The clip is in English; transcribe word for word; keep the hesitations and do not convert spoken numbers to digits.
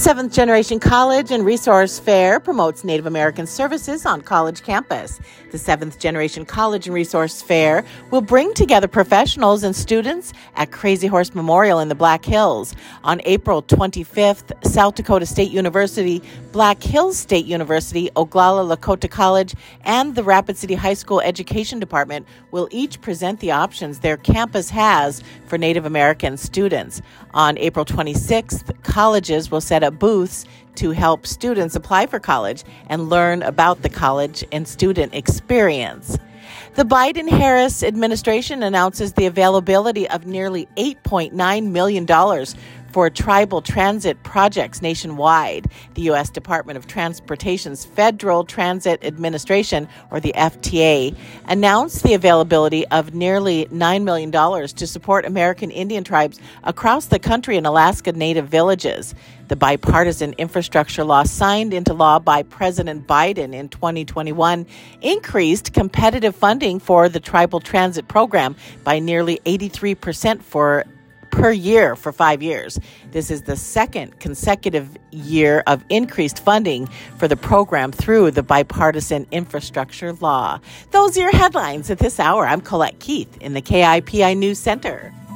seventh Generation College and Resource Fair promotes Native American services on college campus. The seventh Generation College and Resource Fair will bring together professionals and students at Crazy Horse Memorial in the Black Hills. On April twenty-fifth, South Dakota State University, Black Hills State University, Oglala Lakota College, and the Rapid City High School Education Department will each present the options their campus has for Native American students. On April twenty-sixth, colleges will set up booths to help students apply for college and learn about the college and student experience. The Biden-Harris administration announces the availability of nearly eight point nine million dollars for tribal transit projects nationwide. The U S Department of Transportation's Federal Transit Administration, or the F T A, announced the availability of nearly nine million dollars to support American Indian tribes across the country and Alaska Native villages. The bipartisan infrastructure law signed into law by President Biden in twenty twenty-one increased competitive funding for the tribal transit program by nearly eighty-three percent for per year for five years. This is the second consecutive year of increased funding for the program through the bipartisan infrastructure law. Those are your headlines at this hour. I'm Colette Keith in the K I P I News Center.